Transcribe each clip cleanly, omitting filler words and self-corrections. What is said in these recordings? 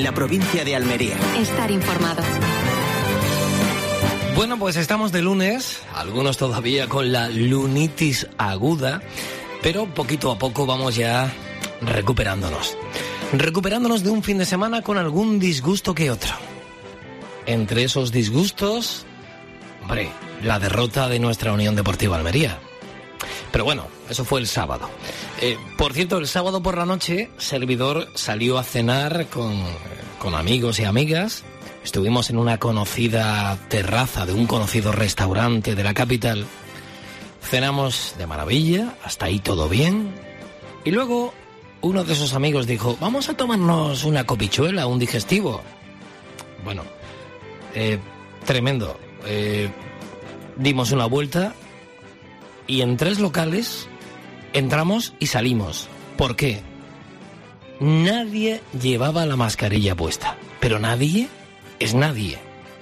en la provincia de Almería. Estar informado. Bueno, pues estamos de lunes, algunos todavía con la lunitis aguda, pero poquito a poco vamos ya recuperándonos de un fin de semana con algún disgusto que otro. Entre esos disgustos, hombre, la derrota de nuestra Unión Deportiva Almería. Pero bueno, eso fue el sábado. Por cierto, el sábado por la noche, servidor salió a cenar con amigos y amigas. Estuvimos en una conocida terraza de un conocido restaurante de la capital. Cenamos de maravilla, hasta ahí todo bien. Y luego uno de esos amigos dijo, vamos a tomarnos una copichuela, un digestivo. Bueno, tremendo. Dimos una vuelta y en 3 locales entramos y salimos. ¿Por qué? Nadie llevaba la mascarilla puesta. Pero nadie es nadie.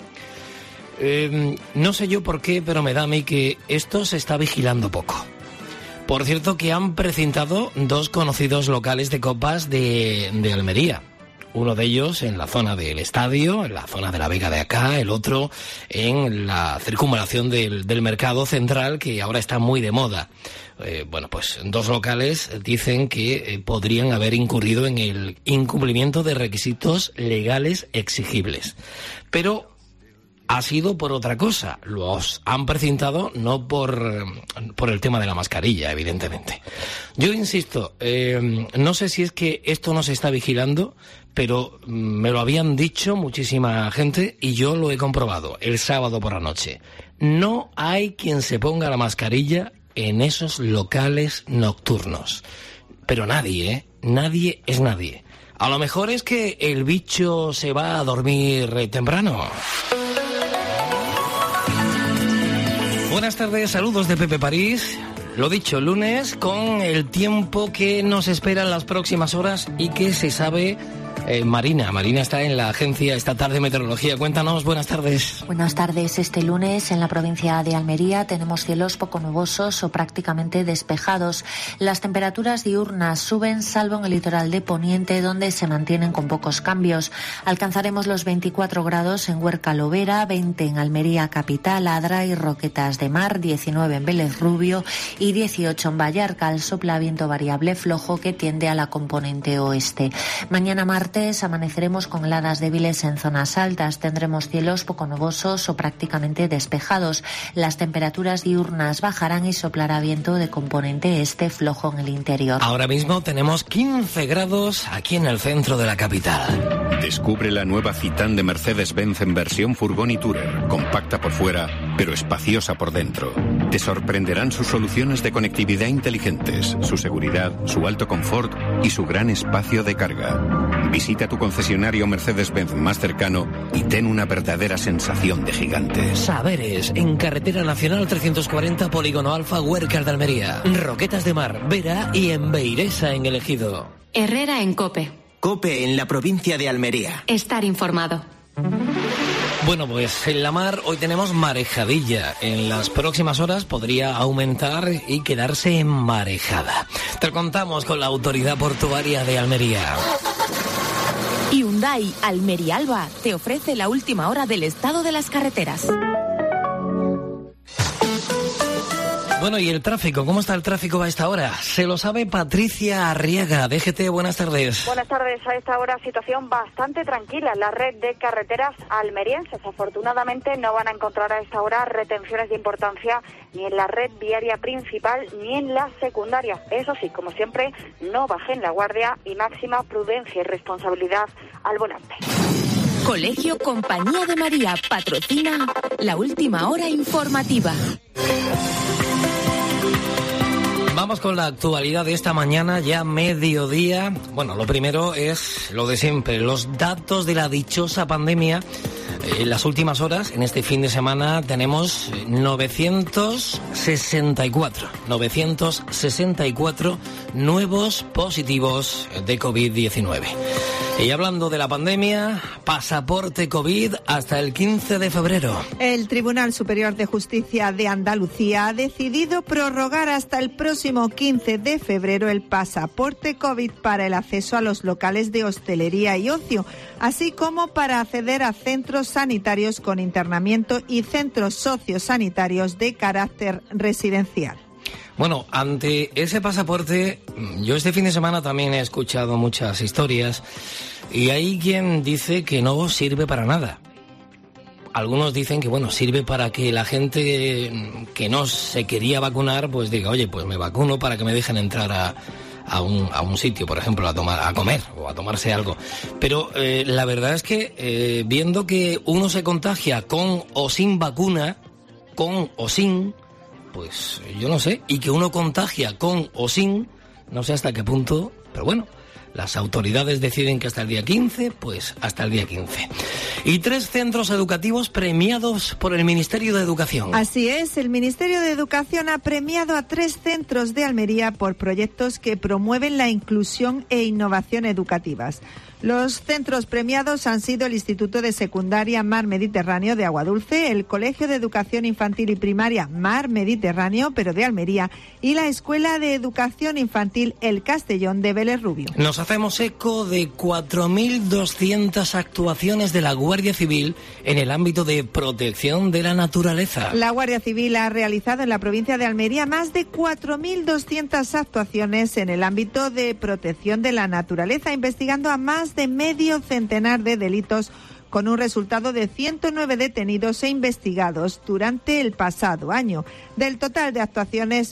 No sé yo por qué, pero me da a mí que esto se está vigilando poco. Por cierto que han precintado 2 conocidos locales de copas de Almería. Uno de ellos en la zona del estadio, en la zona de la Vega de acá, el otro en la circunvalación del mercado central, que ahora está muy de moda. Bueno, pues 2 locales dicen que podrían haber incurrido en el incumplimiento de requisitos legales exigibles. Pero ha sido por otra cosa. Los han precintado no por el tema de la mascarilla, evidentemente. Yo insisto, no sé si es que esto no se está vigilando, pero me lo habían dicho muchísima gente y yo lo he comprobado el sábado por la noche. No hay quien se ponga la mascarilla en esos locales nocturnos. Pero nadie, nadie es nadie. A lo mejor es que el bicho se va a dormir temprano. Buenas tardes, saludos de Pepe París. Lo dicho, lunes con el tiempo que nos espera en las próximas horas y que se sabe. Marina está en la Agencia Estatal de Meteorología. Cuéntanos, buenas tardes. Buenas tardes. Este lunes en la provincia de Almería tenemos cielos poco nubosos o prácticamente despejados. Las temperaturas diurnas suben salvo en el litoral de Poniente, donde se mantienen con pocos cambios. Alcanzaremos los 24 grados en Huerca Lovera, 20 en Almería capital, Adra y Roquetas de Mar, 19 en Vélez Rubio y 18 en Vallarca. Al sopla viento variable flojo que tiende a la componente oeste. Mañana martes amaneceremos con heladas débiles en zonas altas. Tendremos cielos poco nubosos o prácticamente despejados. Las temperaturas diurnas bajarán y soplará viento de componente este flojo en el interior. Ahora mismo tenemos 15 grados aquí en el centro de la capital. Descubre la nueva Citan de Mercedes-Benz en versión furgón y tourer. Compacta por fuera, pero espaciosa por dentro. Te sorprenderán sus soluciones de conectividad inteligentes, su seguridad, su alto confort y su gran espacio de carga. Visita tu concesionario Mercedes-Benz más cercano y ten una verdadera sensación de gigante. Saberes, en Carretera Nacional 340, Polígono Alfa, Huércal de Almería. Roquetas de Mar, Vera y en Beiresa, en el Ejido. Herrera en COPE. COPE en la provincia de Almería. Estar informado. Bueno, pues en la mar hoy tenemos marejadilla. En las próximas horas podría aumentar y quedarse marejada. Te contamos con la Autoridad Portuaria de Almería. Hyundai Almería Alba te ofrece la última hora del estado de las carreteras. Bueno, ¿y el tráfico? ¿Cómo está el tráfico a esta hora? Se lo sabe Patricia Arriaga, DGT, buenas tardes. Buenas tardes. A esta hora situación bastante tranquila en la red de carreteras almerienses. Afortunadamente no van a encontrar a esta hora retenciones de importancia ni en la red viaria principal ni en la secundaria. Eso sí, como siempre, no bajen la guardia y máxima prudencia y responsabilidad al volante. Colegio Compañía de María patrocina la última hora informativa. Vamos con la actualidad de esta mañana, ya mediodía. Bueno, lo primero es lo de siempre, los datos de la dichosa pandemia En las últimas horas, en este fin de semana, tenemos 964 nuevos positivos de COVID-19. Y hablando de la pandemia, pasaporte COVID hasta el 15 de febrero. El Tribunal Superior de Justicia de Andalucía ha decidido prorrogar hasta el próximo 15 de febrero el pasaporte COVID para el acceso a los locales de hostelería y ocio, así como para acceder a centros sanitarios con internamiento y centros sociosanitarios de carácter residencial. Bueno, ante ese pasaporte, yo este fin de semana también he escuchado muchas historias y hay quien dice que no sirve para nada. Algunos dicen que, bueno, sirve para que la gente que no se quería vacunar, pues diga, oye, pues me vacuno para que me dejen entrar a un sitio, por ejemplo, a comer o a tomarse algo. Pero la verdad es que viendo que uno se contagia con o sin vacuna, con o sin, pues yo no sé, y que uno contagia con o sin, no sé hasta qué punto, pero bueno, las autoridades deciden que hasta el día 15, pues hasta el día 15. Y 3 centros educativos premiados por el Ministerio de Educación. Así es, el Ministerio de Educación ha premiado a 3 centros de Almería por proyectos que promueven la inclusión e innovación educativas. Los centros premiados han sido el Instituto de Secundaria Mar Mediterráneo de Aguadulce, el Colegio de Educación Infantil y Primaria Mar Mediterráneo, pero de Almería, y la Escuela de Educación Infantil El Castellón de Vélez Rubio. Nos hacemos eco de 4.200 actuaciones de la Guardia Civil en el ámbito de protección de la naturaleza. La Guardia Civil ha realizado en la provincia de Almería más de 4.200 actuaciones en el ámbito de protección de la naturaleza, investigando a más de medio centenar de delitos, con un resultado de 109 detenidos e investigados durante el pasado año. Del total de actuaciones,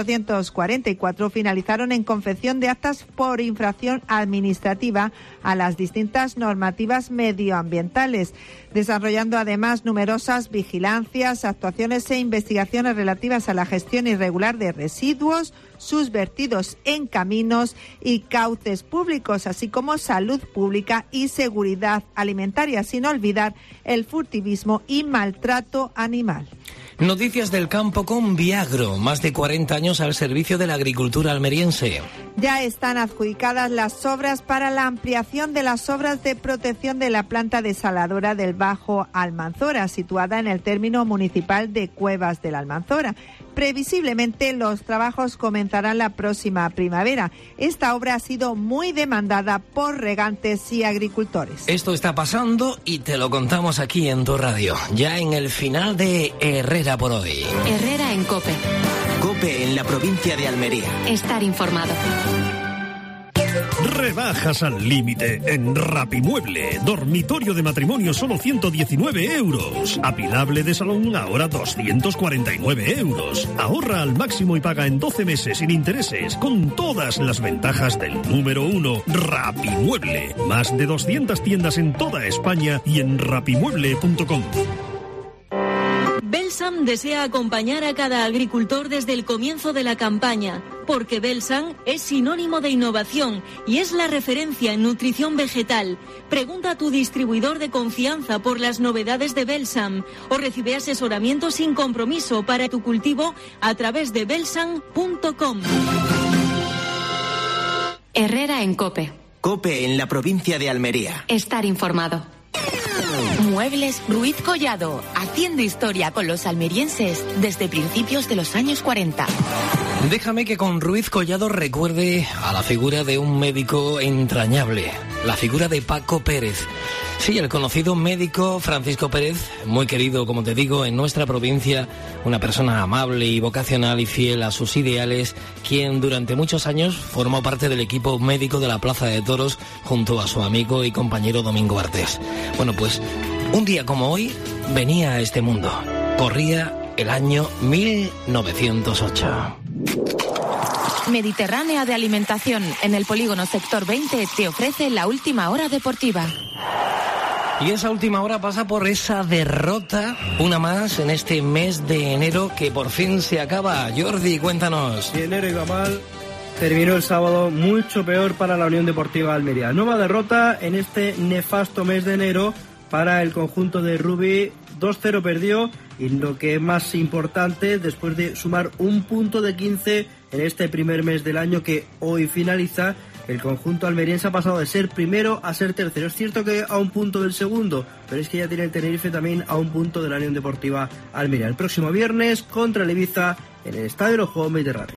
1.844 finalizaron en confección de actas por infracción administrativa a las distintas normativas medioambientales, desarrollando además numerosas vigilancias, actuaciones e investigaciones relativas a la gestión irregular de residuos, sus vertidos en caminos y cauces públicos, así como salud pública y seguridad alimentaria, sin olvidar el furtivismo y maltrato animal. Noticias del campo con Viagro, más de 40 años al servicio de la agricultura almeriense. Ya están adjudicadas las obras para la ampliación de las obras de protección de la planta desaladora del Bajo Almanzora, situada en el término municipal de Cuevas del Almanzora. Previsiblemente los trabajos comenzarán la próxima primavera. Esta obra ha sido muy demandada por regantes y agricultores. Esto está pasando y te lo contamos aquí en tu radio, ya en el final de Herrera por hoy. Herrera en COPE. COPE en la provincia de Almería. Estar informado. Rebajas al límite en Rapimueble. Dormitorio de matrimonio solo 119 euros. Apilable de salón ahora 249 euros. Ahorra al máximo y paga en 12 meses sin intereses, con todas las ventajas del número 1, Rapimueble. Más de 200 tiendas en toda España y en rapimueble.com. Belsam desea acompañar a cada agricultor desde el comienzo de la campaña, porque Belsam es sinónimo de innovación y es la referencia en nutrición vegetal. Pregunta a tu distribuidor de confianza por las novedades de Belsam o recibe asesoramiento sin compromiso para tu cultivo a través de belsam.com. Herrera en COPE. COPE en la provincia de Almería. Estar informado. Muebles Ruiz Collado, haciendo historia con los almerienses desde principios de los años 40. Déjame que con Ruiz Collado recuerde a la figura de un médico entrañable, la figura de Paco Pérez. Sí, el conocido médico Francisco Pérez, muy querido, como te digo, en nuestra provincia, una persona amable y vocacional y fiel a sus ideales, quien durante muchos años formó parte del equipo médico de la Plaza de Toros junto a su amigo y compañero Domingo Artés. Bueno, pues un día como hoy venía a este mundo. Corría el año 1908. Mediterránea de Alimentación, en el polígono Sector 20, te ofrece la última hora deportiva. Y esa última hora pasa por esa derrota, una más en este mes de enero que por fin se acaba. Jordi, cuéntanos. Si enero iba mal, terminó el sábado mucho peor para la Unión Deportiva Almería. Nueva derrota en este nefasto mes de enero para el conjunto de Rubí. 2-0 perdió, y lo que es más importante, después de sumar un punto de 15 en este primer mes del año que hoy finaliza, el conjunto almeriense ha pasado de ser primero a ser tercero. Es cierto que a un punto del segundo, pero es que ya tiene el Tenerife también a un punto de la Unión Deportiva Almería. El próximo viernes contra el Ibiza en el Estadio Los Juegos Mediterráneos.